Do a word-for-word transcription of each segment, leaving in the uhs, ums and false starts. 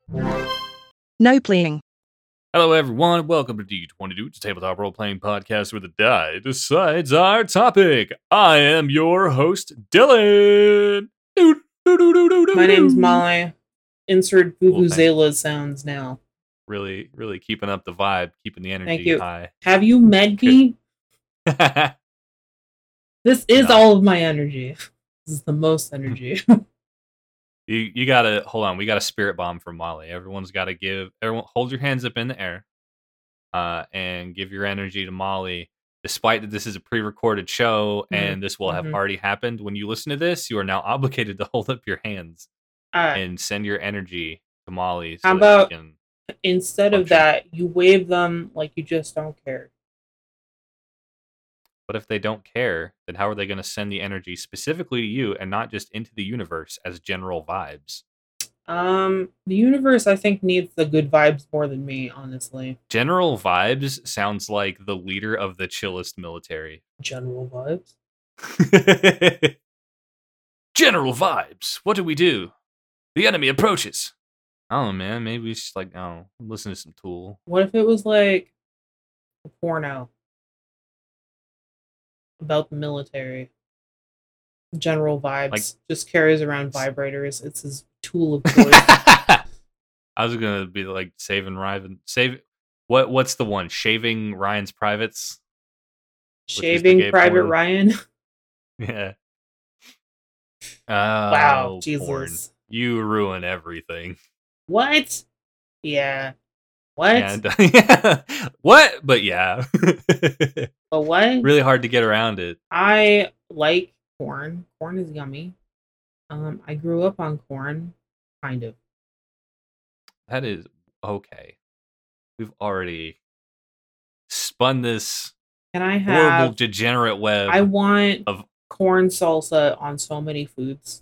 No playing. Hello, everyone. Welcome to D twenty-two. It's a tabletop role-playing podcast where the die decides our topic. I am your host, Dylan. Doo, doo, doo, doo, doo, My name's doo. Molly. Insert Cool, thank- Vuvuzela sounds now. Really, really keeping up the vibe, keeping the energy Thank you. high. Have you met me? This is No. all of my energy. This is the most energy. you you gotta hold on. We got a spirit bomb from Molly. Everyone's got to give. Everyone, hold your hands up in the air, uh, and give your energy to Molly. Despite that this is a pre-recorded show Mhm, and this will have mhm. already happened when you listen to this, you are now obligated to hold up your hands Uh, and send your energy to Molly. So How that about- she can, instead of function. that, you wave them like you just don't care. but if they don't care, then how are they going to send the energy specifically to you and not just into the universe as general vibes? Um, the universe, I think, needs the good vibes more than me, honestly. General vibes sounds like the leader of the chillest military. General vibes. General vibes. What do we do? The enemy approaches. I don't know, man. Maybe we should like, oh, listen to some Tool. What if it was like a porno about the military? General vibes. Like- just carries around vibrators. It's his tool of choice. I was gonna be like saving Ryan. Save what? What's the one? Shaving Ryan's privates. Which is the Shaving gay Private porn. Ryan. Yeah. Wow, Oh, Jesus. porn. You ruin everything. What? Yeah. What? And yeah. What? But yeah. But what? Really hard to get around it. I like corn. Corn is yummy. Um, I grew up on corn, kind of. That is okay. We've already spun this Can I horrible have? degenerate web. I want of- corn salsa on so many foods.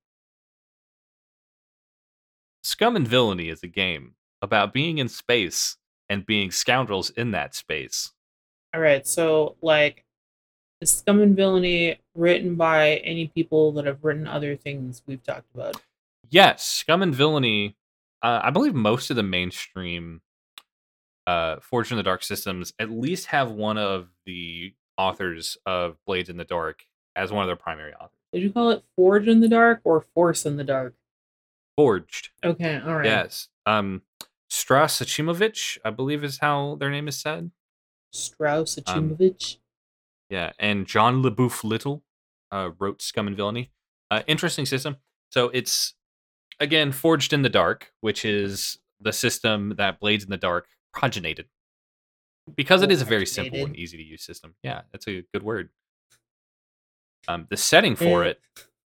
Scum and Villainy is a game about being in space and being scoundrels in that space. All right, so like, is Scum and Villainy written by any people that have written other things we've talked about? Yes, Scum and Villainy. Uh, I believe most of the mainstream uh, Forged in the Dark systems at least have one of the authors of Blades in the Dark as one of their primary authors. Did you call it Forge in the Dark or Force in the Dark? Forged. Okay, all right. Yes. Um, Strauss Achimovich, I believe is how their name is said. Strauss Um, Achimovich. Yeah, and John LeBouf Little uh, wrote Scum and Villainy. Uh, interesting system. So it's, again, Forged in the Dark, which is the system that Blades in the Dark progenited. Because it is a very simple and Progenited. easy to use system. Yeah, that's a good word. Um, the setting for Eh. it,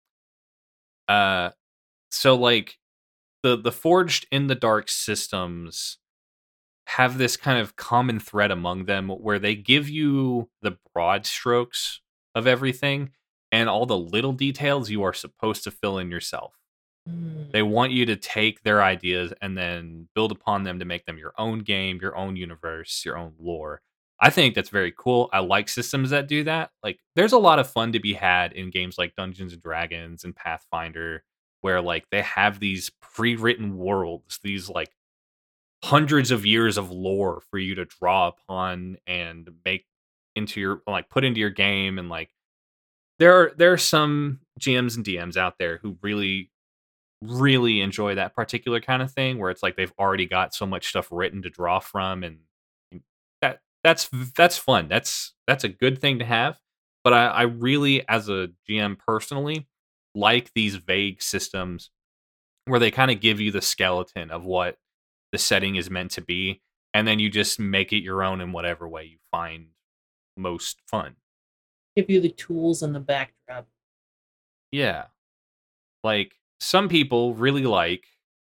uh, so like the the Forged in the Dark systems have this kind of common thread among them where they give you the broad strokes of everything and all the little details you are supposed to fill in yourself. Hmm. They want you to take their ideas and then build upon them to make them your own game, your own universe, your own lore. I think that's very cool. I like systems that do that. Like, there's a lot of fun to be had in games like Dungeons and Dragons and Pathfinder, where like they have these pre-written worlds, these like hundreds of years of lore for you to draw upon and make into your like put into your game. And like there are there are some G Ms and D Ms out there who really really enjoy that particular kind of thing where it's like they've already got so much stuff written to draw from, and that that's that's fun. That's that's a good thing to have. But I, I really, as a G M personally, like these vague systems where they kind of give you the skeleton of what the setting is meant to be, and then you just make it your own in whatever way you find most fun. Give you the tools and the backdrop. Yeah. Like, some people really like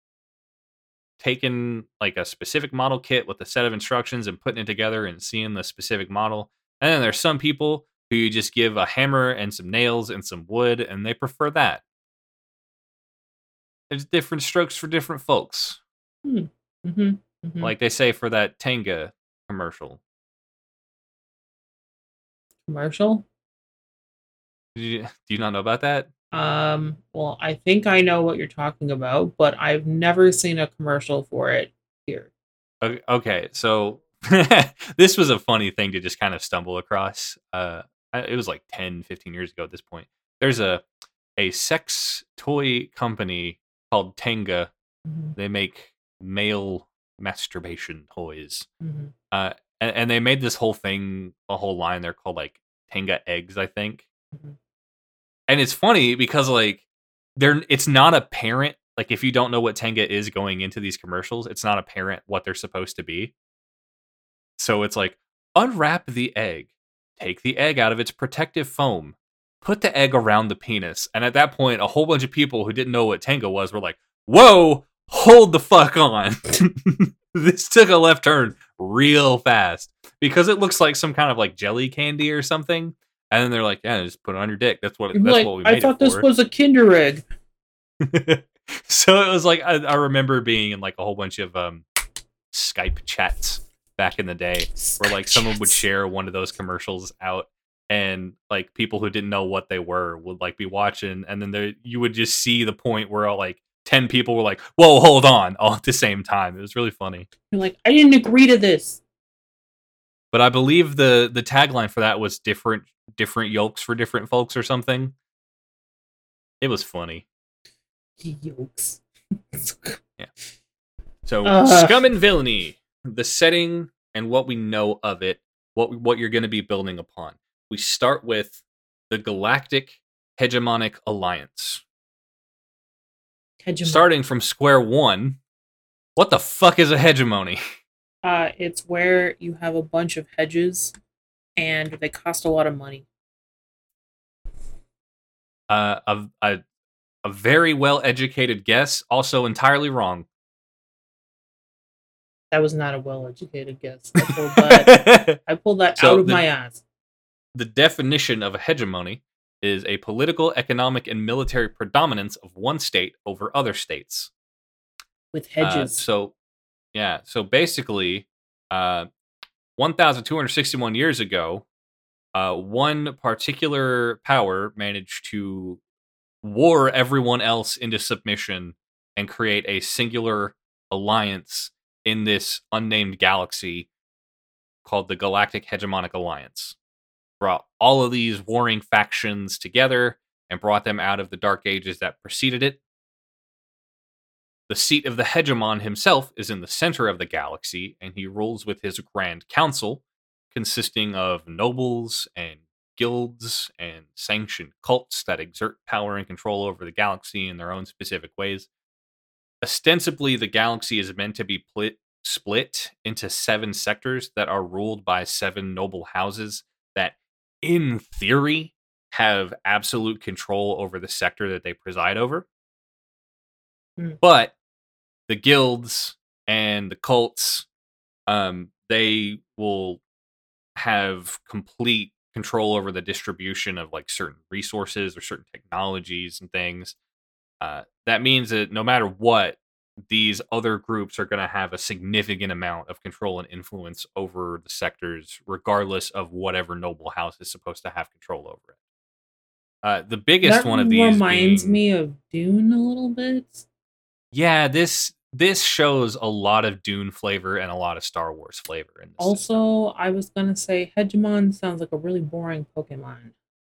taking like a specific model kit with a set of instructions and putting it together and seeing the specific model. And then there's some people who you just give a hammer and some nails and some wood and they prefer that. There's different strokes for different folks. Hmm. Mm-hmm. Mm-hmm. Like they say for that Tenga commercial. Commercial? Did you, do you not know about that? Um, well, I think I know what you're talking about, but I've never seen a commercial for it here. O- Okay, so this was a funny thing to just kind of stumble across. Uh, I- it was like ten, fifteen years ago at this point. There's a a sex toy company called Tenga. Mhm, They make male masturbation toys. mhm, Uh, and, and they made this whole thing, a whole line. They're called like Tenga eggs, I think. mhm. And it's funny because like they're it's not apparent. Like if you don't know what Tenga is going into these commercials, it's not apparent what they're supposed to be. So it's like, unwrap the egg, take the egg out of its protective foam, put the egg around the penis. And at that point, a whole bunch of people who didn't know what Tenga was were like, whoa, hold the fuck on. This took a left turn real fast because it looks like some kind of like jelly candy or something. And then they're like, yeah, just put it on your dick. That's what You're that's like, what we I made it thought this for. was a Kinder egg. So it was like I, I remember being in like a whole bunch of um Skype chats back in the day where like someone would share one of those commercials out and like people who didn't know what they were would like be watching and then there you would just see the point where like ten people were like, whoa, hold on, all at the same time. It was really funny. You're like, I didn't agree to this. But I believe the the tagline for that was different different yolks for different folks or something. It was funny. Yokes. Yeah. So Uh, Scum and Villainy, the setting and what we know of it, what what you're going to be building upon. We start with the Galactic Hegemonic Alliance. hegemon. Starting from square one, what the fuck is a hegemony? Uh, it's where you have a bunch of hedges, and they cost a lot of money. Uh, a, a a very well educated guess, also entirely wrong. That was not a well-educated guess. I pulled that. I pulled that out So of my the ass. the definition of a hegemony is a political, economic, and military predominance of one state over other states. With Uh, hedges. so yeah, so basically, uh, one thousand two hundred sixty-one years ago, uh, one particular power managed to war everyone else into submission and create a singular alliance in this unnamed galaxy called the Galactic Hegemonic Alliance. Brought all of these warring factions together and brought them out of the dark ages that preceded it. The seat of the hegemon himself is in the center of the galaxy, and he rules with his Grand Council, consisting of nobles and guilds and sanctioned cults that exert power and control over the galaxy in their own specific ways. Ostensibly, the galaxy is meant to be plit, split into seven sectors that are ruled by seven noble houses that, in theory, have absolute control over the sector that they preside over. Mm. But the guilds and the cults, um, they will have complete control over the distribution of like certain resources or certain technologies and things. Uh, that means that no matter what, these other groups are going to have a significant amount of control and influence over the sectors, regardless of whatever noble house is supposed to have control over it. Uh, the biggest That one of these reminds being, me of Dune a little bit. yeah, this this shows a lot of Dune flavor and a lot of Star Wars flavor in this system. Also, I was gonna say Hegemon sounds like a really boring Pokemon.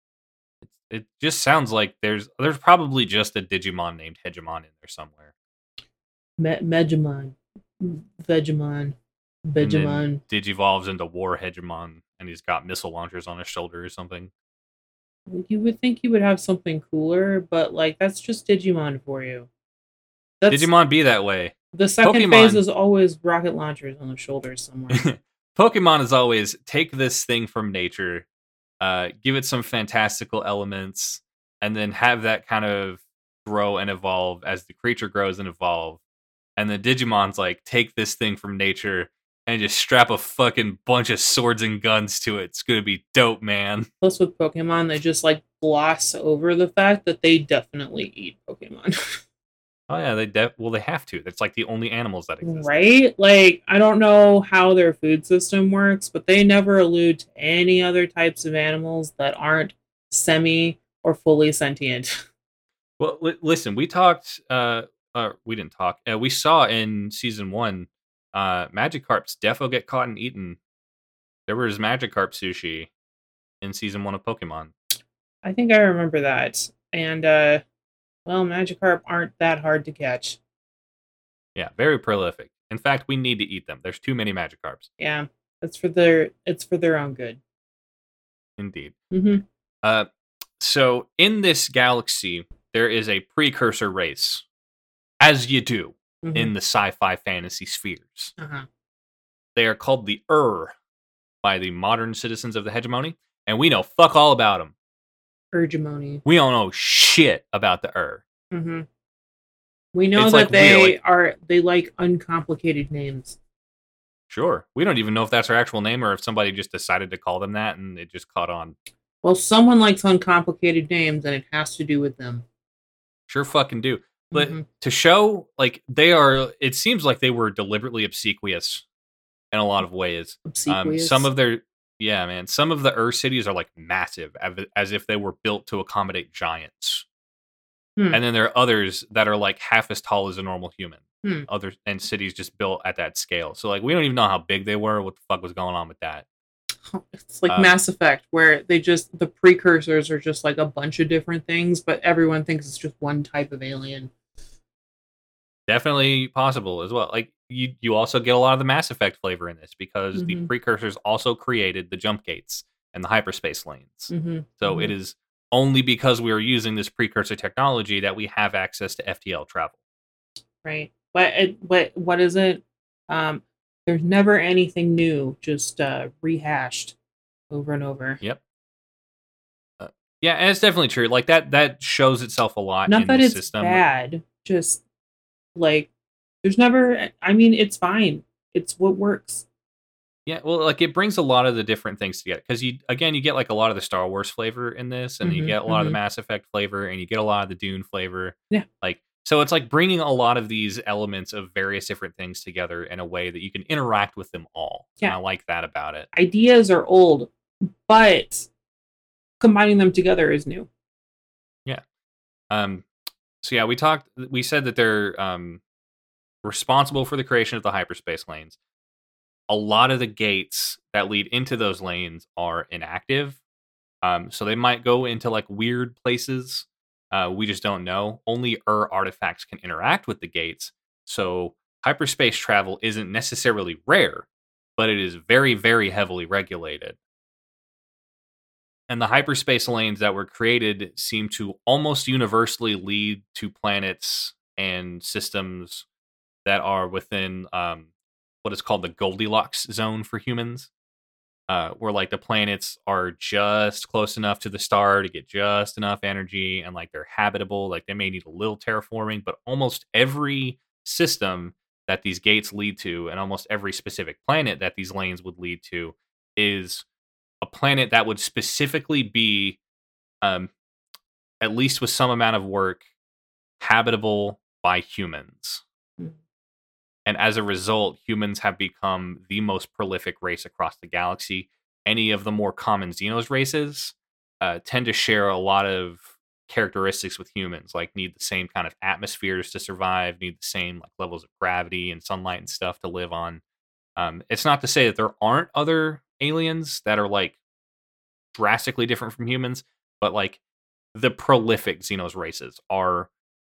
It just sounds like there's there's probably just a Digimon named Hegemon in there somewhere. Me- Megamon, Vegemon, And then Vegemon. Digivolves into War Hegemon and he's got missile launchers on his shoulder or something. You would think you would have something cooler, but like that's just Digimon for you. That's Digimon be that way. the second Pokemon phase is always rocket launchers on the shoulders somewhere. Pokemon is always take this thing from nature, uh, give it some fantastical elements, and then have that kind of grow and evolve as the creature grows and evolve. And the Digimon's like, take this thing from nature and just strap a fucking bunch of swords and guns to it. It's gonna be dope, man. Plus, with Pokemon, they just like gloss over the fact that they definitely eat Pokemon. Oh yeah, they de- well they have to. That's like the only animals that exist. Right? Like, I don't know how their food system works, but they never allude to any other types of animals that aren't semi or fully sentient. Well, li- listen, we talked. Uh, uh, we didn't talk. Uh, we saw in season one, uh, Magikarp's defo get caught and eaten. There was Magikarp sushi in season one of Pokemon. I think I remember that. And uh well, Magikarp aren't that hard to catch. Yeah, very prolific. In fact, we need to eat them. There's too many Magikarps. Yeah. It's for their it's for their own good. Indeed. Mm-hmm. Uh, so in this galaxy, there is a precursor race, as you do Mm-hmm. in the sci-fi fantasy spheres. Uh-huh. They are called the Ur by the modern citizens of the hegemony, and we know fuck all about them. Urgemony. We don't know shit about the Ur. Mm-hmm. We know It's that like they weird, like- are they like uncomplicated names. Sure, we don't even know if that's their actual name or if somebody just decided to call them that and it just caught on. Well, someone likes uncomplicated names and it has to do with them. Sure fucking do. But Mhm. to show, like, they are, it seems like they were deliberately obsequious in a lot of ways. Um, Obsequious. some of their, yeah, man, some of the Ur cities are like massive, av- as if they were built to accommodate giants. Hmm. And then there are others that are like half as tall as a normal human. Hmm. Other and cities just built at that scale. So like we don't even know how big they were. What the fuck was going on with that? It's like Um, Mass Effect, where they just the precursors are just like a bunch of different things, but everyone thinks it's just one type of alien. Definitely possible as well. Like you, you also get a lot of the Mass Effect flavor in this because the Mhm. precursors also created the jump gates and the hyperspace lanes. Mm-hmm. So mm-hmm. it is only because we are using this precursor technology that we have access to F T L travel. Right. But it, what what is it? Um, there's never anything new, just uh, rehashed over and over. Yep. Uh, yeah, and it's definitely true. Like that that shows itself a lot Not in that the it's system. bad, just like there's never. I mean, it's fine. It's what works. Yeah, well, like it brings a lot of the different things together because you again you get like a lot of the Star Wars flavor in this, and you Mhm, get a lot of the mhm. Mass Effect flavor, and you get a lot of the Dune flavor. Yeah. Like so, it's like bringing a lot of these elements of various different things together in a way that you can interact with them all. And Yeah. I like that about it. Ideas are old, but combining them together is new. Yeah. Um. So yeah, we talked. We said that they're um responsible for the creation of the hyperspace lanes. A lot of the gates that lead into those lanes are inactive. Um, so they might go into like weird places. Uh, we just don't know. Only Ur artifacts can interact with the gates. So hyperspace travel isn't necessarily rare, but it is very, very heavily regulated. And the hyperspace lanes that were created seem to almost universally lead to planets and systems that are within um, what is called the Goldilocks zone for humans, uh, where like the planets are just close enough to the star to get just enough energy and like they're habitable. Like they may need a little terraforming, but almost every system that these gates lead to, and almost every specific planet that these lanes would lead to, is a planet that would specifically be, um, at least with some amount of work, habitable by humans. Mhm. And as a result, humans have become the most prolific race across the galaxy. Any of the more common Xenos races uh, tend to share a lot of characteristics with humans, like need the same kind of atmospheres to survive, need the same like levels of gravity and sunlight and stuff to live on. Um, it's not to say that there aren't other aliens that are like drastically different from humans, but like the prolific Xenos races are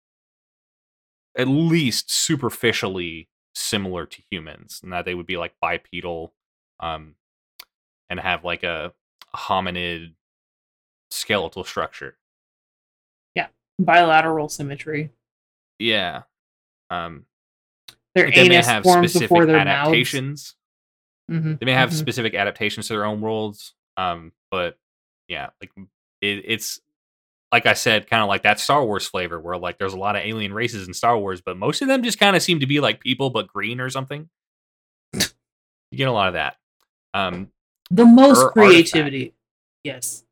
at least superficially similar to humans, and that they would be like bipedal, um, and have like a hominid skeletal structure. Yeah. Bilateral symmetry. Yeah. Um, Their like they may anus have forms specific before their mouths. adaptations. Mm-hmm. They may have mm-hmm. specific adaptations to their own worlds. Um, but yeah, like it, it's like I said, kind of like that Star Wars flavor where like there's a lot of alien races in Star Wars, but most of them just kind of seem to be like people but green or something. You get a lot of that. Um, The most Ur creativity. artifact. Yes.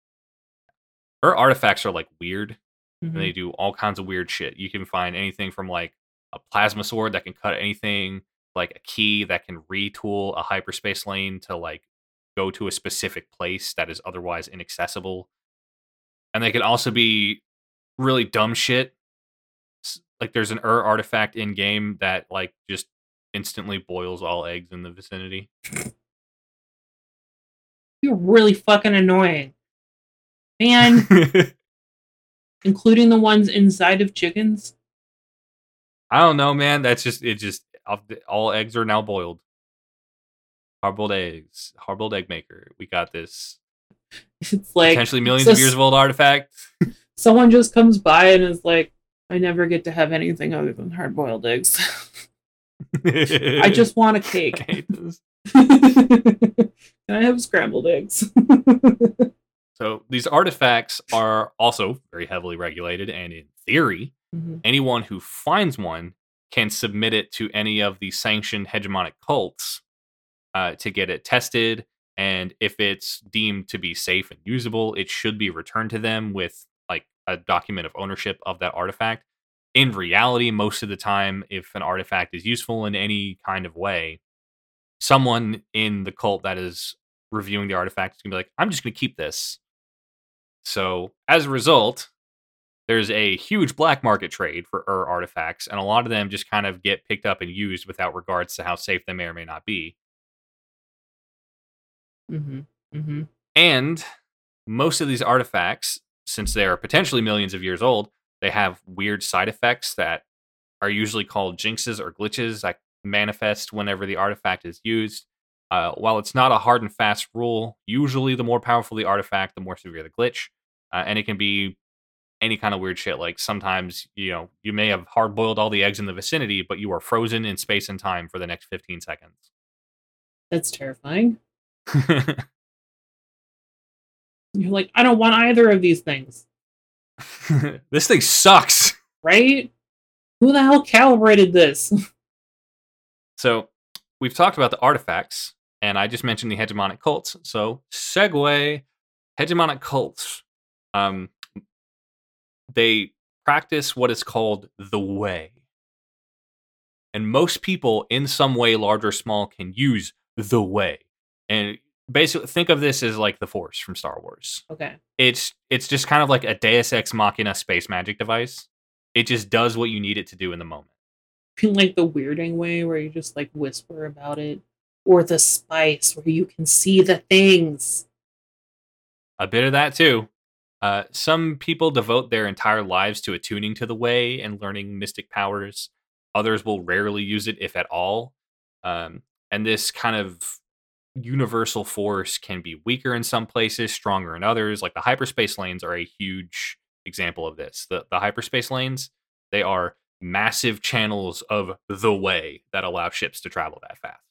Her artifacts are like weird, Mhm. and they do all kinds of weird shit. You can find anything from like a plasma sword that can cut anything, like a key that can retool a hyperspace lane to like go to a specific place that is otherwise inaccessible. And they can also be really dumb shit. Like there's an Ur artifact in game that like just instantly boils all eggs in the vicinity. You're really fucking annoying. Man, including the ones inside of chickens. I don't know, man. That's just it. Just all eggs are now boiled. Hard-boiled eggs, hard-boiled egg maker. We got this. It's like potentially millions so of years of old artifact. Someone just comes by and is like, "I never get to have anything other than hard-boiled eggs. I just want a cake. I hate this. Can I have scrambled eggs?" So these artifacts are also very heavily regulated, and in theory, mm-hmm. anyone who finds one can submit it to any of the sanctioned hegemonic cults uh, to get it tested. And if it's deemed to be safe and usable, it should be returned to them with like a document of ownership of that artifact. In reality, most of the time, if an artifact is useful in any kind of way, someone in the cult that is reviewing the artifact is going to be like, I'm just going to keep this. So as a result, there's a huge black market trade for Ur artifacts, and a lot of them just kind of get picked up and used without regards to how safe they may or may not be. Mm-hmm. Mm-hmm. And most of these artifacts, since they are potentially millions of years old, they have weird side effects that are usually called jinxes or glitches that manifest whenever the artifact is used. Uh, while it's not a hard and fast rule, usually the more powerful the artifact, the more severe the glitch. Uh, and it can be any kind of weird shit. Like sometimes, you know, you may have hard boiled all the eggs in the vicinity, but you are frozen in space and time for the next fifteen seconds. That's terrifying. You're like, I don't want either of these things. This thing sucks. Right? Who the hell calibrated this? So, we've talked about the artifacts, and I just mentioned the hegemonic cults. So, segue, hegemonic cults. Um, they practice what is called the way. And most people, in some way, large or small, can use the way. And basically, think of this as like the Force from Star Wars. Okay. It's it's just kind of like a Deus Ex Machina space magic device. It just does what you need it to do in the moment. Like the weirding way where you just like whisper about it, or the spice where you can see the things. A bit of that too. Uh, some people devote their entire lives to attuning to the way and learning mystic powers. Others will rarely use it, if at all. Um, and this kind of universal force can be weaker in some places, stronger in others. Like the hyperspace lanes are a huge example of this. The, the hyperspace lanes, they are massive channels of the way that allow ships to travel that fast.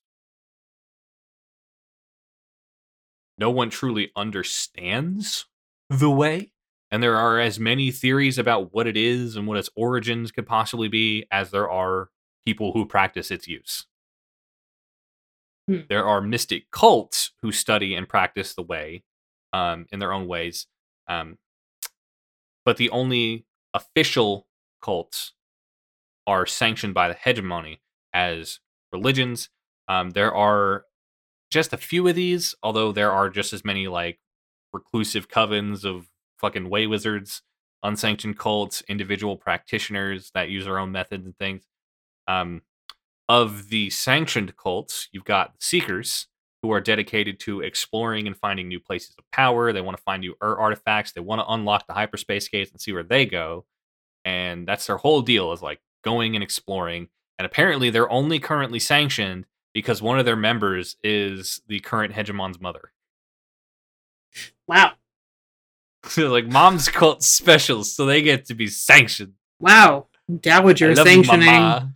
No one truly understands the way, and there are as many theories about what it is and what its origins could possibly be as there are people who practice its use. Hmm. There are mystic cults who study and practice the way um, in their own ways, um, but the only official cults are sanctioned by the hegemony as religions. Um, there are just a few of these, although there are just as many like reclusive covens of fucking way wizards, unsanctioned cults, individual practitioners that use their own methods and things. Um, of the sanctioned cults, you've got the Seekers, who are dedicated to exploring and finding new places of power. They want to find new Ur artifacts. They want to unlock the hyperspace gates and see where they go. And that's their whole deal, is like going and exploring. And apparently they're only currently sanctioned because one of their members is the current hegemon's mother. Wow. So like mom's cult specials, so they get to be sanctioned. Wow. Dowager sanctioning.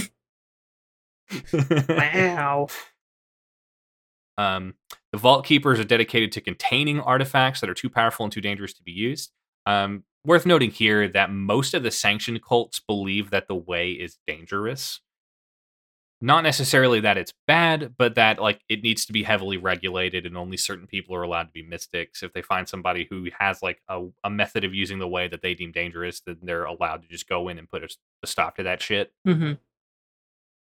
You, wow. Um, the Vault Keepers are dedicated to containing artifacts that are too powerful and too dangerous to be used. Um, worth noting here that most of the sanctioned cults believe that the way is dangerous. Not necessarily that it's bad, but that like it needs to be heavily regulated and only certain people are allowed to be mystics. If they find somebody who has like a, a method of using the way that they deem dangerous, then they're allowed to just go in and put a, a stop to that shit. Mm-hmm.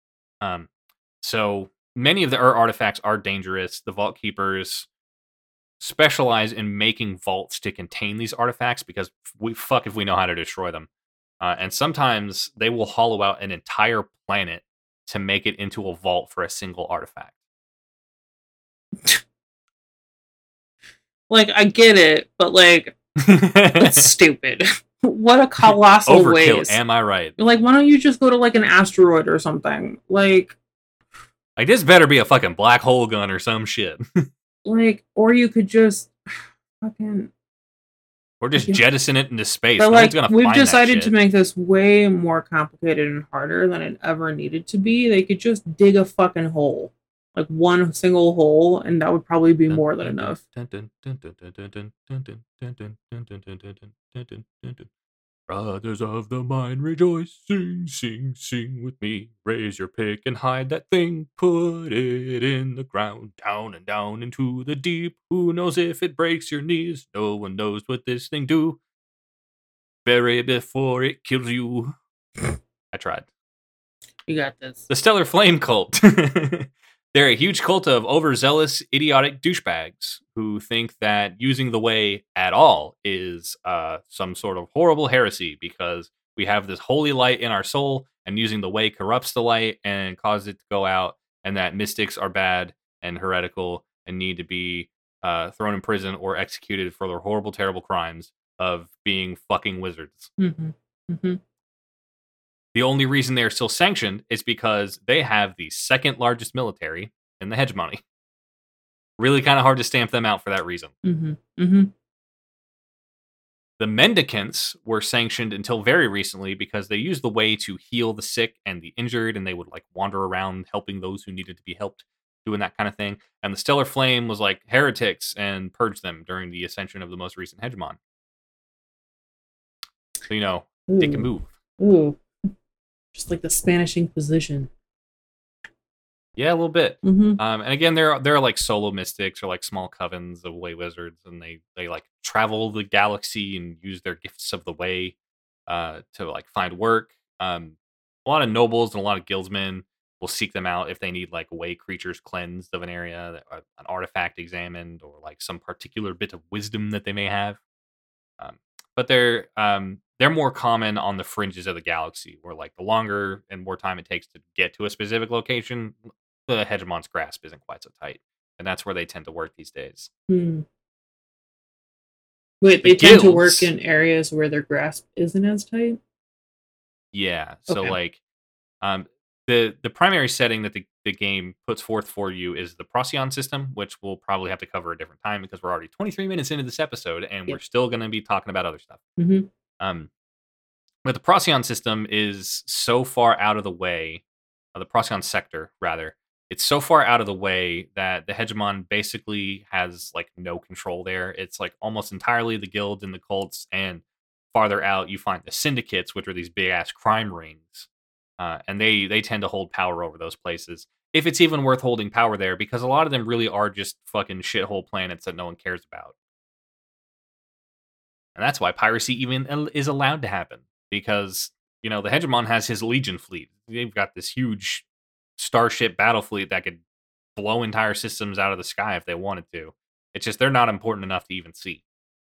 Um, so many of the Ur artifacts are dangerous. The Vault Keepers specialize in making vaults to contain these artifacts because we fuck if we know how to destroy them. Uh, and sometimes they will hollow out an entire planet to make it into a vault for a single artifact. Like, I get it, but like, that's stupid. What a colossal Overkill, waste. am I right? Like, why don't you just go to like an asteroid or something? Like, like this better be a fucking black hole gun or some shit. Like, or you could just fucking, or just yeah. jettison it into space. But no like, gonna we've find decided that to make this way more complicated and harder than it ever needed to be. They could just dig a fucking hole, like one single hole, and that would probably be more than enough. Brothers of the mine, rejoice, sing, sing, sing with me. Raise your pick and hide that thing. Put it in the ground, down and down into the deep. Who knows if it breaks your knees? No one knows what this thing do. Bury it before it kills you. I tried. You got this. The Stellar Flame Cult. They're a huge cult of overzealous, idiotic douchebags who think that using the way at all is uh, some sort of horrible heresy because we have this holy light in our soul and using the way corrupts the light and causes it to go out, and that mystics are bad and heretical and need to be uh, thrown in prison or executed for their horrible, terrible crimes of being fucking wizards. Mm-hmm. Mm-hmm. The only reason they are still sanctioned is because they have the second largest military in the hegemony. Really kind of hard to stamp them out for that reason. Mm-hmm. Mm-hmm. The mendicants were sanctioned until very recently because they used the way to heal the sick and the injured, and they would like wander around helping those who needed to be helped, doing that kind of thing. And the Stellar Flame was like heretics and purged them during the ascension of the most recent hegemon. So, you know, Ooh. they can move. Ooh. Just like the Spanish Inquisition. Yeah, a little bit. Mm-hmm. Um, and again, they're they're like solo mystics or like small covens of way wizards, and they they like travel the galaxy and use their gifts of the way uh, to like find work. Um, a lot of nobles and a lot of guildsmen will seek them out if they need like way creatures cleansed of an area, or an artifact examined, or like some particular bit of wisdom that they may have. Um, but they're um, they're more common on the fringes of the galaxy, where like the longer and more time it takes to get to a specific location, the hegemon's grasp isn't quite so tight, and that's where they tend to work these days. Hmm. Wait, the they guilds, tend to work in areas where their grasp isn't as tight? Yeah. So okay. like, um, the the primary setting that the, the game puts forth for you is the Procyon system, which we'll probably have to cover a different time because we're already twenty-three minutes into this episode, and yep. we're still going to be talking about other stuff. Mm-hmm. Um, but the Procyon system is so far out of the way, uh, the Procyon sector rather. It's so far out of the way that the hegemon basically has like no control there. It's like almost entirely the guilds and the cults, and farther out you find the syndicates, which are these big ass crime rings, uh, and they they tend to hold power over those places. If it's even worth holding power there, because a lot of them really are just fucking shithole planets that no one cares about, and that's why piracy even is allowed to happen. Because you know the hegemon has his Legion fleet. They've got this huge starship battle fleet that could blow entire systems out of the sky if they wanted to. It's just they're not important enough to even see.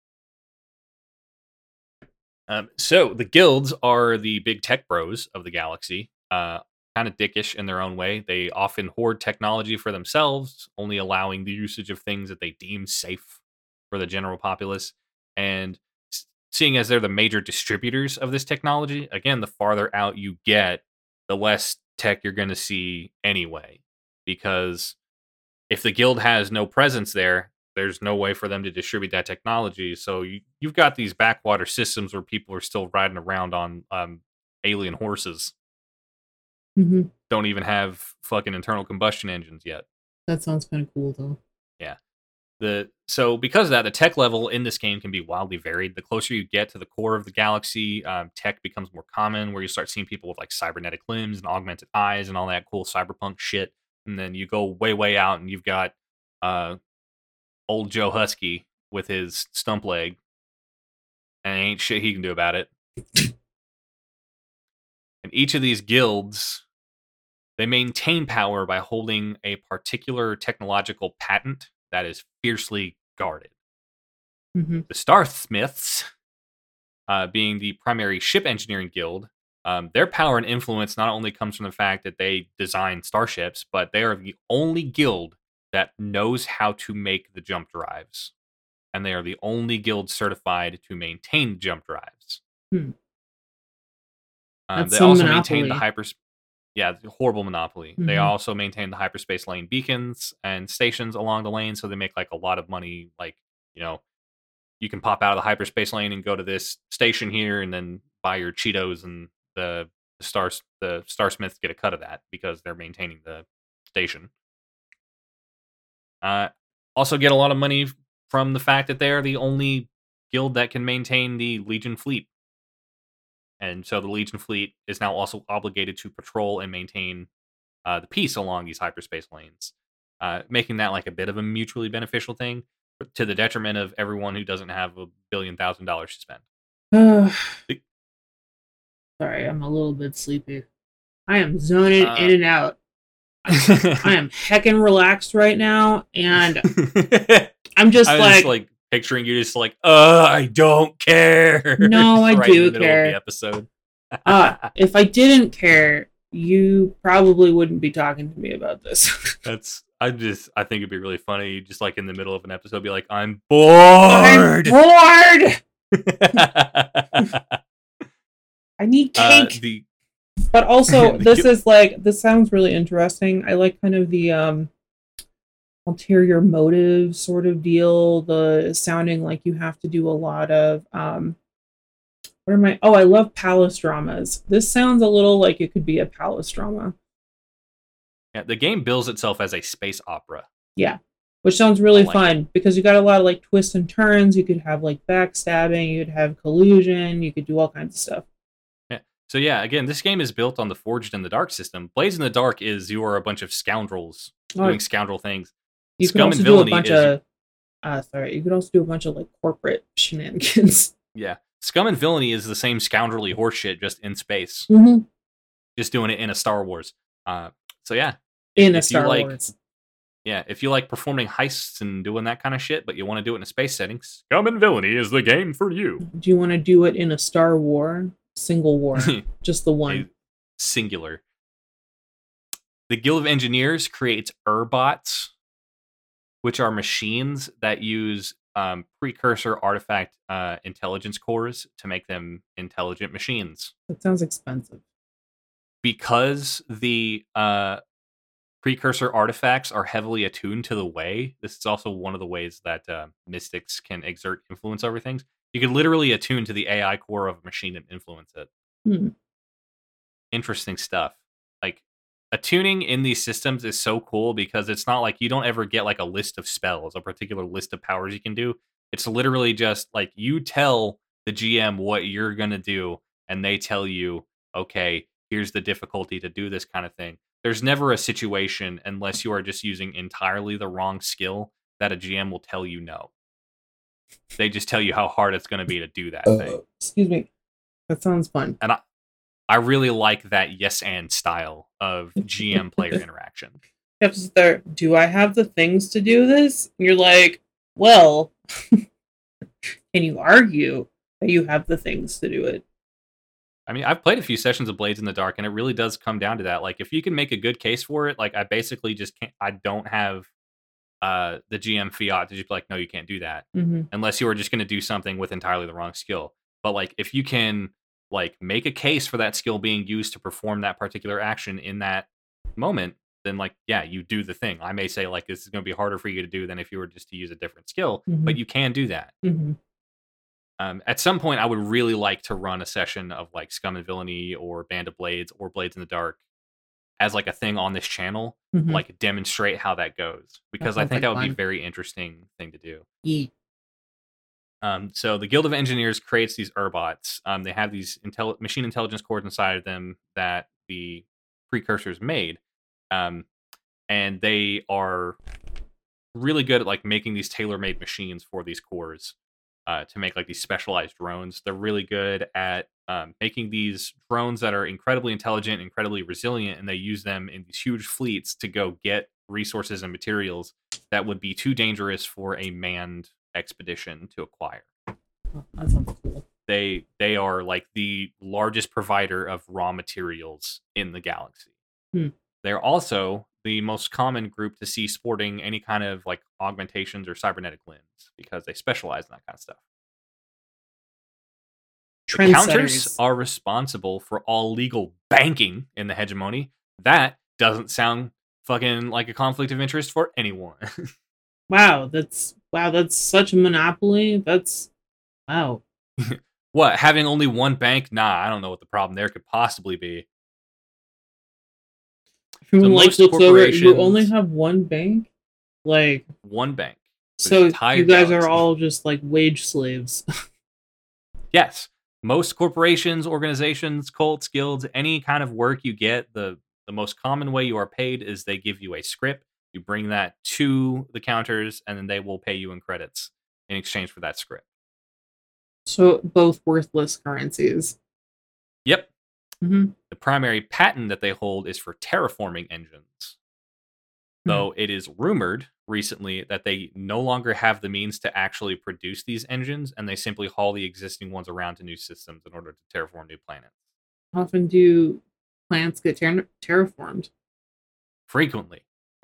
Um, so the guilds are the big tech bros of the galaxy, uh, kind of dickish in their own way. They often hoard technology for themselves, only allowing the usage of things that they deem safe for the general populace. And seeing as they're the major distributors of this technology, again, the farther out you get, the less tech you're going to see anyway, because if the guild has no presence there, there's no way for them to distribute that technology. So you, you've got these backwater systems where people are still riding around on um, alien horses. Mm-hmm. Don't even have fucking internal combustion engines yet. That sounds kind of cool, though. Yeah. The so because of that, the tech level in this game can be wildly varied. The closer you get to the core of the galaxy, um, tech becomes more common, where you start seeing people with like cybernetic limbs and augmented eyes and all that cool cyberpunk shit. And then you go way, way out, and you've got uh, old Joe Husky with his stump leg, and ain't shit he can do about it. And each of these guilds, they maintain power by holding a particular technological patent that is fiercely guarded. Mm-hmm. The Starsmiths, uh, being the primary ship engineering guild, um, their power and influence not only comes from the fact that they design starships, but they are the only guild that knows how to make the jump drives. And they are the only guild certified to maintain jump drives. Hmm. Um, That's they some also maintain the monopoly. hypers. Yeah, horrible monopoly. They Mhm. also maintain the hyperspace lane beacons and stations along the lane, so they make like a lot of money. Like, you know, you can pop out of the hyperspace lane and go to this station here, and then buy your Cheetos, and the, the stars, the Starsmiths get a cut of that because they're maintaining the station. Uh, also get a lot of money from the fact that they are the only guild that can maintain the Legion fleet. And so the Legion fleet is now also obligated to patrol and maintain uh, the peace along these hyperspace lanes, uh, making that like a bit of a mutually beneficial thing to the detriment of everyone who doesn't have a billion thousand dollars to spend. The- Sorry, I'm a little bit sleepy. I am zoning uh, in and out. I, I am heckin' relaxed right now, and I'm just I was like, just like picturing you just like, uh, I don't care. no, I right do in the middle care. of the episode. uh, if I didn't care, you probably wouldn't be talking to me about this. That's I just I think it'd be really funny, just like in the middle of an episode, be like, I'm bored. I'm bored. I need uh, cake. the But also, the this ki- is like this sounds really interesting. I like kind of the um ulterior motive sort of deal. The sounding like you have to do a lot of um. What am I? Oh, I love palace dramas. This sounds a little like it could be a palace drama. yeah, the game bills itself as a space opera. Yeah, which sounds really like fun it. because you got a lot of like twists and turns. You could have like backstabbing. You could have collusion. You could do all kinds of stuff. Yeah. So yeah, again, this game is built on the Forged in the Dark system. Blades in the Dark is you are a bunch of scoundrels Oh, doing scoundrel things. you could Scum also and do a Villainy bunch is of. Uh, sorry, you could also do a bunch of like corporate shenanigans. yeah. Scum and Villainy is the same scoundrelly horseshit just in space. Mm-hmm. Just doing it in a Star Wars. Uh, so yeah, In a if Star you like, Wars. yeah, if you like performing heists and doing that kind of shit, but you want to do it in a space setting, Scum and Villainy is the game for you. Do you want to do it in a Star War? Single war. Just the one. A singular. The Guild of Engineers creates Urbots, which are machines that use um, precursor artifact uh, intelligence cores to make them intelligent machines. That sounds expensive. Because the uh, precursor artifacts are heavily attuned to the way, this is also one of the ways that uh, mystics can exert influence over things. You can literally attune to the A I core of a machine and influence it. Hmm. Interesting stuff. Like, attuning in these systems is so cool because it's not like you don't ever get like a list of spells, a particular list of powers you can do. It's literally just like you tell the G M what you're going to do, and they tell you, okay, here's the difficulty to do this kind of thing. There's never a situation, unless you are just using entirely the wrong skill, that a G M will tell you no. They just tell you how hard it's going to be to do that uh, thing. Excuse me. That sounds fun. And I, I really like that yes and style of G M player interaction. You have to sit there, do I have the things to do this? And you're like, well, can you argue that you have the things to do it? I mean, I've played a few sessions of Blades in the Dark, and it really does come down to that. Like, if you can make a good case for it, like, I basically just can't, I don't have uh, the G M fiat to just be like, no, you can't do that. Mm-hmm. Unless you are just going to do something with entirely the wrong skill. But, like, if you can, like, make a case for that skill being used to perform that particular action in that moment, then, like, yeah, you do the thing. I may say, like, this is going to be harder for you to do than if you were just to use a different skill, Mm-hmm. but you can do that. Mm-hmm. Um, at some point, I would really like to run a session of like Scum and Villainy or Band of Blades or Blades in the Dark as like a thing on this channel, Mm-hmm. like demonstrate how that goes, because That I think like that would fun. be a very interesting thing to do. Yeah. Um, so the Guild of Engineers creates these Urbots. Um, they have these intel- machine intelligence cores inside of them that the precursors made, um, and they are really good at like making these tailor-made machines for these cores. Uh, to make like these specialized drones. They're really good at um, making these drones that are incredibly intelligent, incredibly resilient, and they use them in these huge fleets to go get resources and materials that would be too dangerous for a manned expedition to acquire. Oh, that sounds cool. They they are like the largest provider of raw materials in the galaxy. Hmm. They're also the most common group to see sporting any kind of like augmentations or cybernetic limbs because they specialize in that kind of stuff. The counters Trendsetters. are responsible for all legal banking in the hegemony. That doesn't sound fucking like a conflict of interest for anyone. Wow, that's wow, that's such a monopoly. That's wow. What, having only one bank? Nah, I don't know what the problem there could possibly be. Everyone like most looks over. You only corporations- have one bank, like One bank. so. entire You guys are galaxy. all just like wage slaves. Yes. Most corporations, organizations, cults, guilds, any kind of work you get, the, the most common way you are paid is they give you a script. You bring that to the counters, and then they will pay you in credits in exchange for that script. So both worthless currencies. Yep. Mm-hmm. The primary patent that they hold is for terraforming engines. Though it is rumored recently that they no longer have the means to actually produce these engines, and they simply haul the existing ones around to new systems in order to terraform new planets. How often do plants get ter- terraformed? Frequently.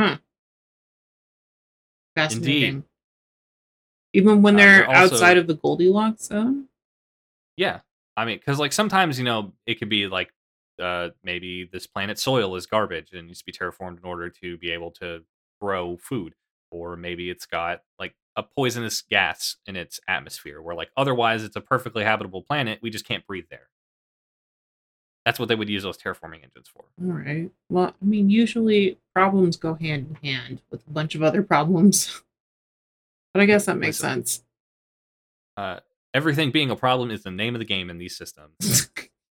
Fascinating. Indeed. Even when Uh, they're, they're also- outside of the Goldilocks zone? Yeah. I mean, because like sometimes, you know, it could be like uh, maybe this planet's soil is garbage and needs to be terraformed in order to be able to grow food. Or maybe it's got like a poisonous gas in its atmosphere where like otherwise it's a perfectly habitable planet. We just can't breathe there. That's what they would use those terraforming engines for. All right. Well, I mean, usually problems go hand in hand with a bunch of other problems. But I guess that makes Listen. sense. Uh, everything being a problem is the name of the game in these systems.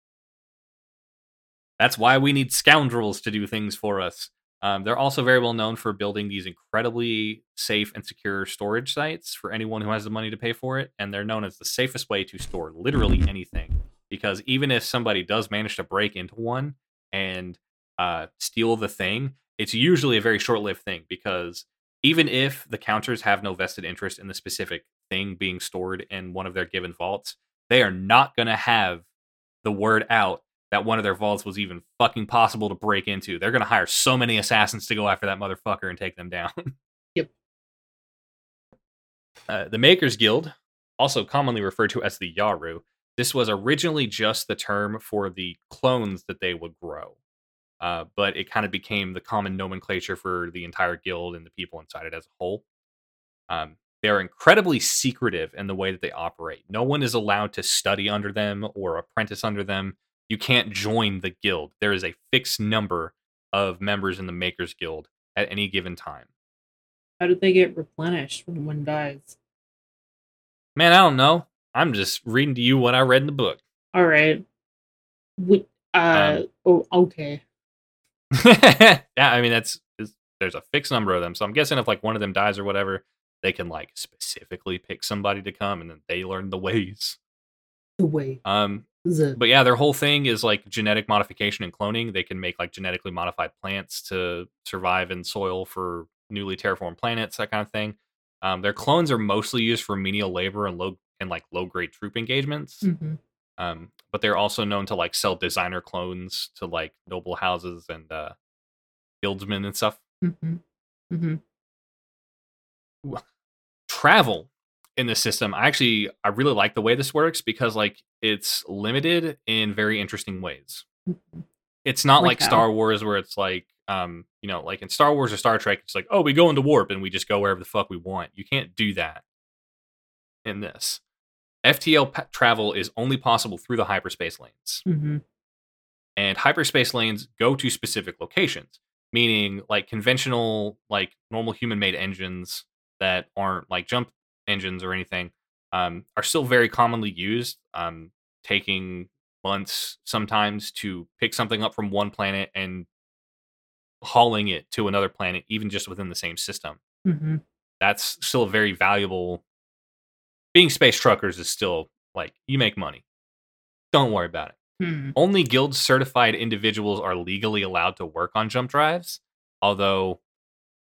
That's why we need scoundrels to do things for us. Um, they're also very well known for building these incredibly safe and secure storage sites for anyone who has the money to pay for it. And they're known as the safest way to store literally anything. Because even if somebody does manage to break into one and uh, steal the thing, it's usually a very short-lived thing. Because even if the counters have no vested interest in the specific thing being stored in one of their given vaults, they are not going to have the word out that one of their vaults was even fucking possible to break into. They're going to hire so many assassins to go after that motherfucker and take them down. Yep. Uh, the Makers Guild, also commonly referred to as the Yaru, this was originally just the term for the clones that they would grow. Uh, but it kind of became the common nomenclature for the entire guild and the people inside it as a whole. Um, they are incredibly secretive in the way that they operate. No one is allowed to study under them or apprentice under them. You can't join the guild. There is a fixed number of members in the Makers Guild at any given time. How did they get replenished when one dies? Man, I don't know. I'm just reading to you what I read in the book. All right. We, uh, Um, oh, okay. Yeah, I mean, that's it's- there's a fixed number of them. So I'm guessing if like one of them dies or whatever, they can like specifically pick somebody to come and then they learn the ways. The way. Um, The, But yeah, their whole thing is like genetic modification and cloning. They can make like genetically modified plants to survive in soil for newly terraformed planets, that kind of thing. Um, their clones are mostly used for menial labor and low and like low grade troop engagements. mm-hmm. Um, but they're also known to like sell designer clones to like noble houses and uh, guildsmen and stuff. Mm-hmm. Mm-hmm. Travel in the system, I actually I really like the way this works because like it's limited in very interesting ways. Mm-hmm. It's not Like like how? Star Wars where it's like um you know like in Star Wars or Star Trek it's like, oh, we go into warp and we just go wherever the fuck we want. You can't do that in this. F T L pa- travel is only possible through the hyperspace lanes. Mm-hmm. And hyperspace lanes go to specific locations, meaning like conventional like normal human made engines that aren't like jump engines or anything um, are still very commonly used, um, taking months sometimes to pick something up from one planet and hauling it to another planet, even just within the same system. Mm-hmm. That's still a very valuable. Being space truckers is still like you make money. Don't worry about it. Hmm. Only guild certified individuals are legally allowed to work on jump drives, although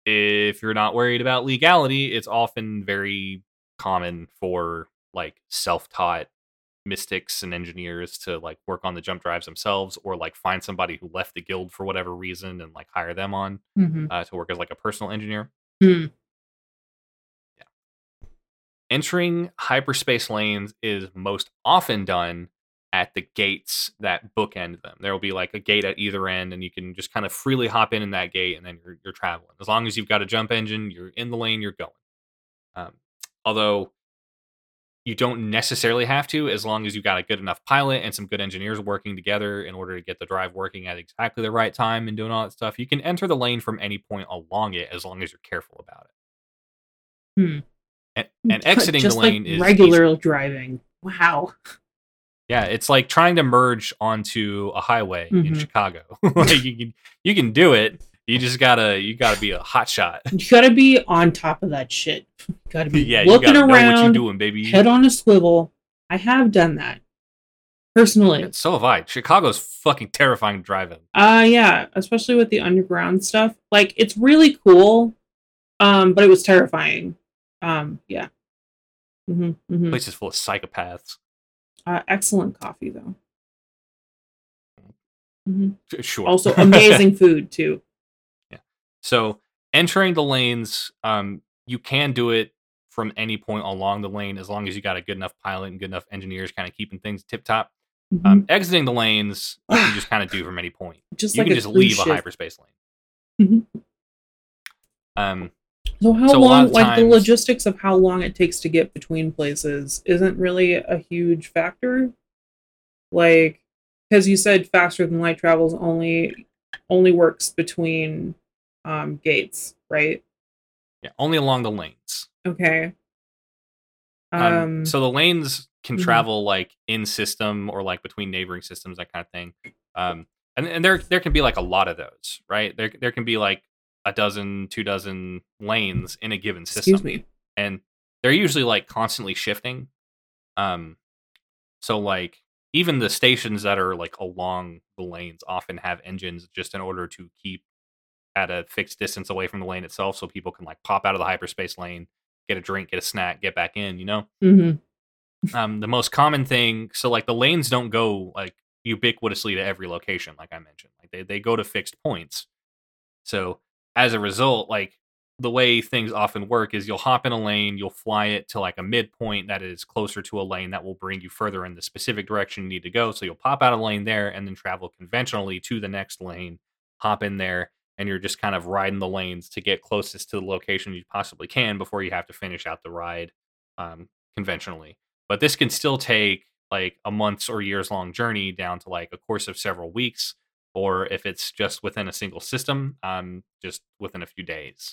if you're not worried about legality, it's often very common for like self-taught mystics and engineers to like work on the jump drives themselves, or like find somebody who left the guild for whatever reason and like hire them on Mhm. uh, to work as like a personal engineer. Mm. Yeah. Entering hyperspace lanes is most often done at the gates that bookend them. There will be like a gate at either end, and you can just kind of freely hop in in that gate, and then you're, you're traveling. As long as you've got a jump engine, you're in the lane, you're going. Um, although you don't necessarily have to, as long as you've got a good enough pilot and some good engineers working together in order to get the drive working at exactly the right time and doing all that stuff. You can enter the lane from any point along it as long as you're careful about it. Hmm. And, and exiting Just the like lane is regular easy. driving. Wow. Yeah, it's like trying to merge onto a highway in Mhm. Chicago. Like you can you can do it. You just gotta you gotta be a hot shot. You gotta be on top of that shit. You gotta be Yeah, you looking gotta know what you're around, doing, baby. head on a swivel. I have done that personally. And so have I. Chicago's fucking terrifying to drive in. Uh yeah, especially with the underground stuff. Like it's really cool, um, but it was terrifying. Um, yeah. hmm hmm Place is full of psychopaths. Uh, excellent coffee though. hmm Sure. Also, amazing food too. Yeah. So entering the lanes, um, you can do it from any point along the lane as long as you got a good enough pilot and good enough engineers kind of keeping things tip top. Mhm. Um, exiting the lanes, you can just kind of do from any point. Just You like can a just cruise leave a ship. hyperspace lane. Mhm. Um, So how So a lot long, of like the times- logistics of how long it takes to get between places isn't really a huge factor. Like, because you said faster than light travels only only works between um, gates, right? yeah, only along the lanes. Okay. Um, Um, so the lanes can mhm. travel like in system or like between neighboring systems, that kind of thing. Um, and, and there there can be like a lot of those, right? There there can be like a dozen, two dozen lanes in a given system, excuse me. and they're usually like constantly shifting. Um, so like even the stations that are like along the lanes often have engines just in order to keep at a fixed distance away from the lane itself, so people can like pop out of the hyperspace lane, get a drink, get a snack, get back in. You know. hmm Um, the most common thing, so like the lanes don't go like ubiquitously to every location, like I mentioned. Like they, they go to fixed points. So as a result, like the way things often work is you'll hop in a lane, you'll fly it to like a midpoint that is closer to a lane that will bring you further in the specific direction you need to go. So you'll pop out of lane there and then travel conventionally to the next lane, hop in there, and you're just kind of riding the lanes to get closest to the location you possibly can before you have to finish out the ride um, conventionally. But this can still take like a month's or years long journey down to like a course of several weeks, or if it's just within a single system, um, just within a few days.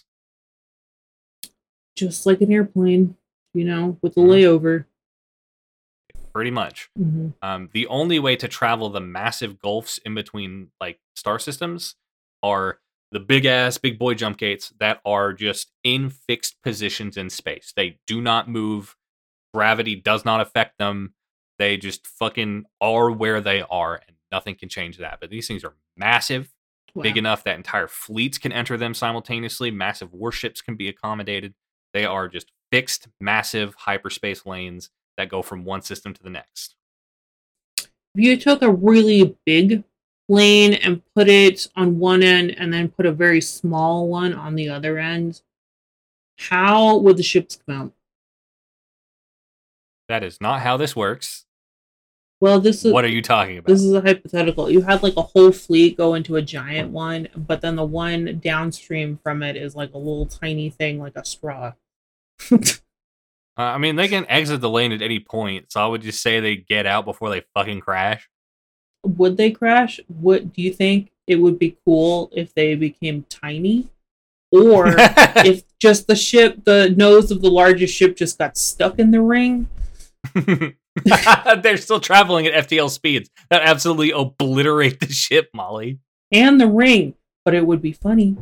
Just like an airplane, you know, with the Mhm. layover. Pretty much. hmm Um, the only way to travel the massive gulfs in between like star systems are the big ass big boy jump gates that are just in fixed positions in space. They do not move. Gravity does not affect them. They just fucking are where they are, and nothing can change that. But these things are massive, Wow. big enough that entire fleets can enter them simultaneously. Massive warships can be accommodated. They are just fixed, massive hyperspace lanes that go from one system to the next. If you took a really big lane and put it on one end and then put a very small one on the other end, how would the ships come out? That is not how this works. Well, this is What are you talking about? this is a hypothetical. You had like a whole fleet go into a giant one, but then the one downstream from it is like a little tiny thing, like a straw. Uh, I mean, they can exit the lane at any point, so I would just say they get out before they fucking crash. Would they crash? What do you think it would be cool if they became tiny? Or if just the ship, the nose of the largest ship just got stuck in the ring? They're still traveling at F T L speeds. That absolutely obliterate the ship, Molly. And the ring, but it would be funny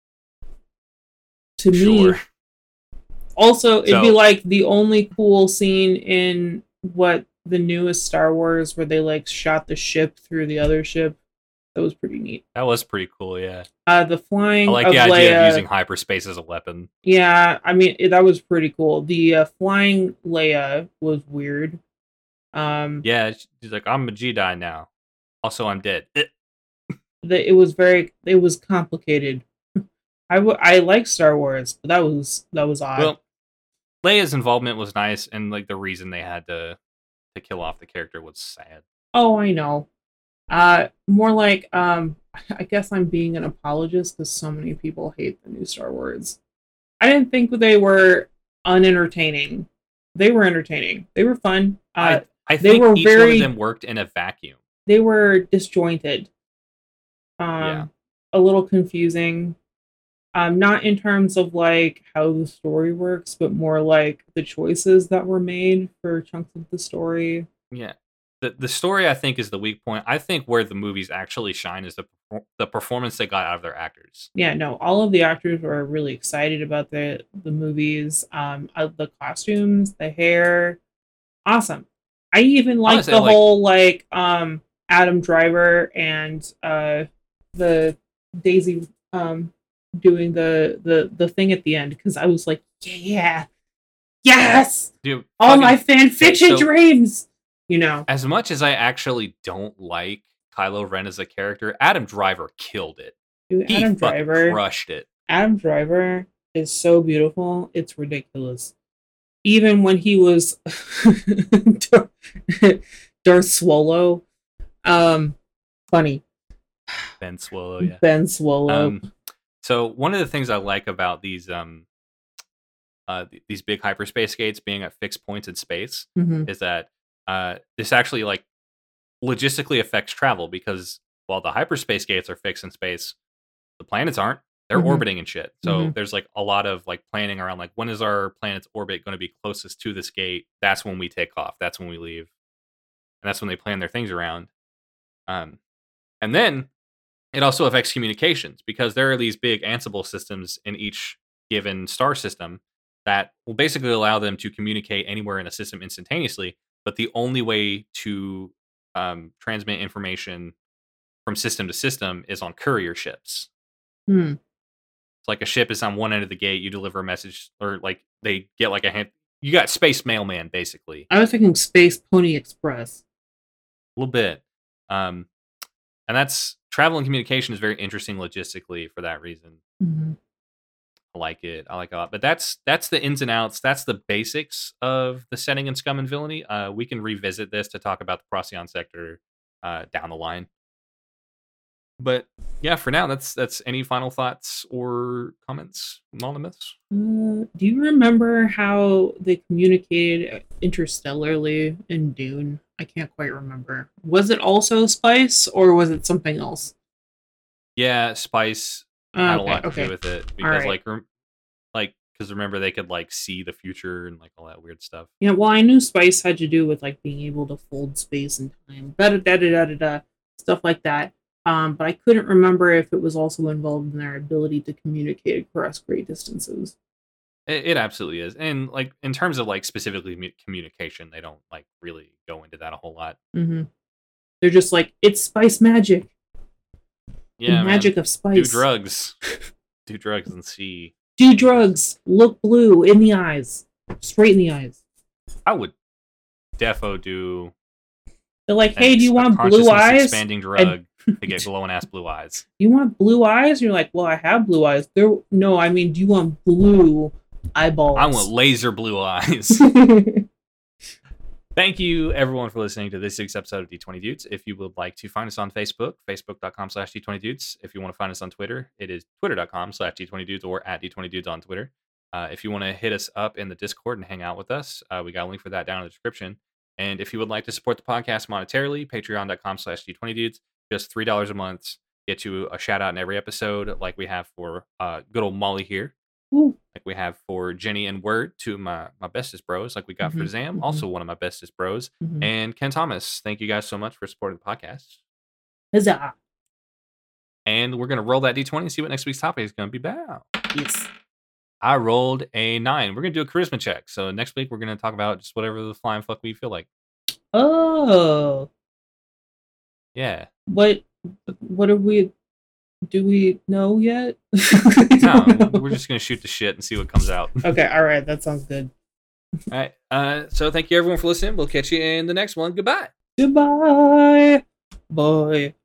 to Sure. me. Also, it'd be So- like the only cool scene in what the newest Star Wars where they like shot the ship through the other ship. That was pretty neat. That was pretty cool, yeah. Uh, the I flying like of the idea of Leia. using hyperspace as a weapon. Yeah, I mean it, that was pretty cool. The uh, flying Leia was weird. Um, Yeah, she's like, I'm a Jedi now. Also, I'm dead. the, it was very, it was complicated. I, w- I like Star Wars, but that was that was odd. Well, Leia's involvement was nice, and like the reason they had to to kill off the character was sad. Oh, I know. Uh, more like um, I guess I'm being an apologist because so many people hate the new Star Wars. I didn't think they were unentertaining. They were entertaining. They were fun. Uh, I I they think were each one very of them worked in a vacuum. they were disjointed. Um, Yeah. a little confusing. Um, not in terms of like how the story works, but more like the choices that were made for chunks of the story. Yeah. The the story I think is the weak point. I think where the movies actually shine is the perfor- the performance they got out of their actors. Yeah, no, all of the actors were really excited about the the movies. Um, uh, the costumes, the hair, awesome. I even like Honestly, the like whole like um Adam Driver and uh the Daisy um doing the the the thing at the end because I was like, yeah, yes, dude, all my fucking fan okay, fiction so dreams. You know, as much as I actually don't like Kylo Ren as a character, Adam Driver killed it. dude, He Adam fucking Driver, crushed it. Adam Driver is so beautiful, it's ridiculous. Even when he was Darth Swallow, um, funny. Ben Swallow, yeah. Ben Swallow. Um, so one of the things I like about these um uh th- these big hyperspace gates being at fixed points in space Mhm. is that uh this actually like logistically affects travel because while the hyperspace gates are fixed in space, the planets aren't. They're Mhm. orbiting and shit. So Mhm. there's like a lot of like planning around like when is our planet's orbit going to be closest to this gate? That's when we take off. That's when we leave. And that's when they plan their things around. Um and then it also affects communications because there are these big Ansible systems in each given star system that will basically allow them to communicate anywhere in a system instantaneously. But the only way to um, transmit information from system to system is on courier ships. Hmm. It's like a ship is on one end of the gate, you deliver a message, or like they get like a hand. You got space mailman basically, I was thinking Space Pony Express. a little bit. Um, and that's travel and communication is very interesting logistically for that reason. Mhm. I like it. I like it a lot. But that's that's the ins and outs. That's the basics of the setting in Scum and Villainy. Uh, we can revisit this to talk about the Procyon sector uh, down the line. But yeah, for now, that's that's any final thoughts or comments, Anonymous? Uh, do you remember how they communicated interstellarly in Dune? I can't quite remember. Was it also spice or was it something else? Yeah, Spice Uh, had a okay, lot to okay. do with it All because right. like rem- like because remember they could like see the future and like all that weird stuff. Yeah, well, I knew spice had to do with like being able to fold space and time, da da da da da da, da stuff like that. Um, but I couldn't remember if it was also involved in their ability to communicate across great distances. It, it absolutely is, and like in terms of like specifically mu- communication, they don't like really go into that a whole lot. Mm-hmm. They're just like, it's spice magic. The Yeah, magic man. of Do spice. drugs. Do drugs and see. Do drugs. Look blue in the eyes. Straight in the eyes. I would defo do They're like, an hey, do ex- you a want blue consciousness eyes? expanding drug to get glowing ass blue eyes. You want blue eyes? You're like, well, I have blue eyes. There, no, I mean, do you want blue eyeballs? I want laser blue eyes. Thank you, everyone, for listening to this week's episode of D twenty Dudes. If you would like to find us on Facebook, facebook.com slash D20Dudes. If you want to find us on Twitter, it is twitter.com slash D20Dudes or at D twenty Dudes on Twitter. Uh, if you want to hit us up in the Discord and hang out with us, uh, we got a link for that down in the description. And if you would like to support the podcast monetarily, patreon.com slash D20Dudes. Just three dollars a month. Get you a shout out in every episode, like we have for uh, good old Molly here. Ooh. Like we have for Jenny and Word, two of my, my bestest bros, like we got Mhm, for Zam, mhm. also one of my bestest bros. Mhm. And Ken Thomas, thank you guys so much for supporting the podcast. Huzzah. And we're going to roll that D twenty and see what next week's topic is going to be about. Yes. I rolled a nine. We're going to do a charisma check. So next week, we're going to talk about just whatever the flying fuck we feel like. Oh. Yeah. What what are we? Do we know yet? No, we're just gonna shoot the shit and see what comes out. Okay, all right, that sounds good. All right. Uh, so thank you everyone for listening. We'll catch you in the next one. Goodbye. Goodbye. Bye.